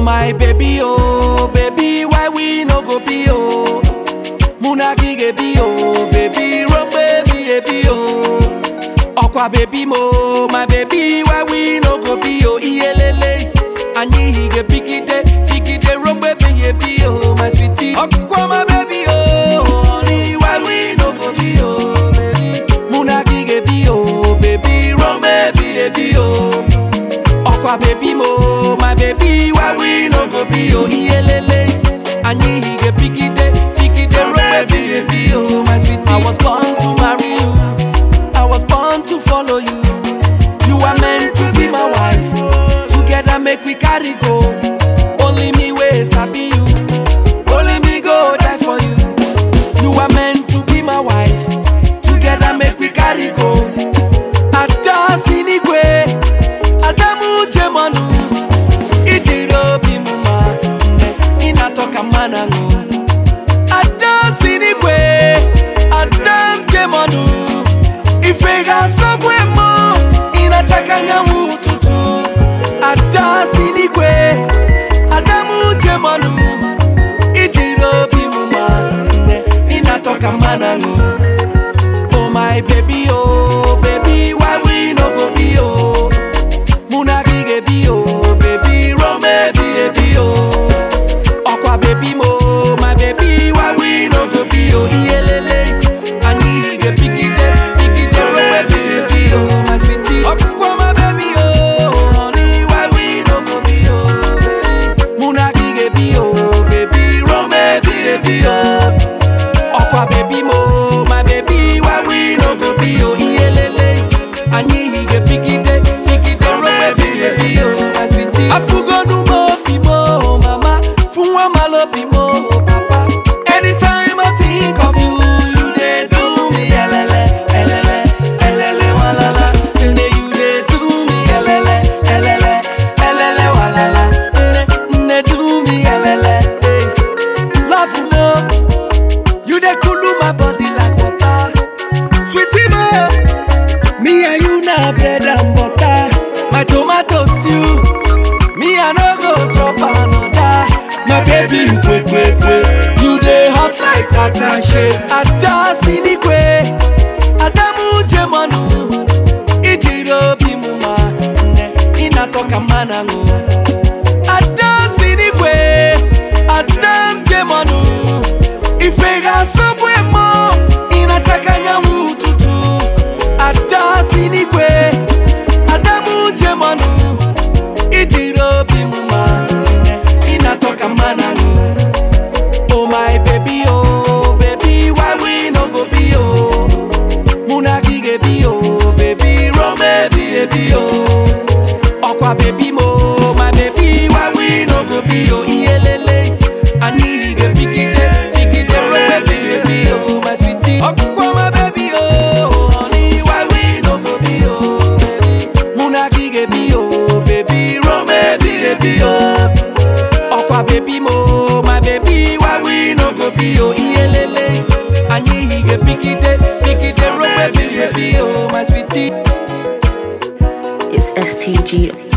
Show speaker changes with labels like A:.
A: my baby, why we no go be oh? Muna gige be oh, baby, run baby oh. Okwa baby mo, my baby, why we no go be oh? Iyelele, anyi hige pikide, run baby oh, my sweetie. Okwa my baby oh, honey, why we no go be oh, baby? Muna gige be oh, baby, run baby oh. Okwa baby mo, my baby, why we no go be oh? Iyelele, anyi hige pikide, run baby oh, my sweetie. I was born to marry you, I was born to follow you. You are meant to be my wife. Together make we carry go. Only me way sabi you. Only me go die for you. You are meant to be my wife. Together make we carry go. Ada sinigwe, Adamu chemanu. Ijiro bimuma, inatoka manango. Ada sinigwe, Adam chemanu. Ifega sabwe mo, inachakanya mututu. Ada sinigwe, Adamu chemanu. Ijiro bimuma, inatoka manango. Oh my baby, why we no go be oh? Muna gige be oh, baby, run baby oh. Okwa baby mo, my baby, why we no go be oh? Iyelele, ani hige pikide, run baby oh, my sweetie. Okwa my baby oh, honey, why we no go be oh, baby? Muna gige be oh, baby, run baby oh. Okwa baby mo, my baby, why we no go be oh? Iyelele, anyi hige pikide, run baby oh, my sweetie. Afugo nu mo pimo, mama, funwa malo pimo, papa. Anytime I think of you, you dey do me elele, walala. You dey do me elele, walala. Do me elele, hey. Love mo, you dey cool my body like water. Sweetie mo, me and you na bread and butter. My tomato stew, me I no go chop another. My baby, kwe, you dey hot like attache. Ada sinigwe, Adamu chemanu. Ijiro bimuma, inatoka manango. Ada sinigwe, Adam chemanu. Ifega sabwe mo, inachakanya mututu. Ada sinigwe, Adamu chemanu. Ijiro bimuma, inatoka manango. Oh my baby, why we no go be oh? Muna gige be oh, baby, run baby oh. Okwa baby mo, my baby, why we no go be oh? Iyelele, ani hige pikide, run baby oh, my sweetie. Okwa my baby oh, honey, why we no go be oh, baby? Muna gige be oh, baby, run baby oh. Okwa baby mo, my baby, why we no go be oh? Iyelele, anyi hige pikide, run baby oh, my sweetie.
B: It's STG.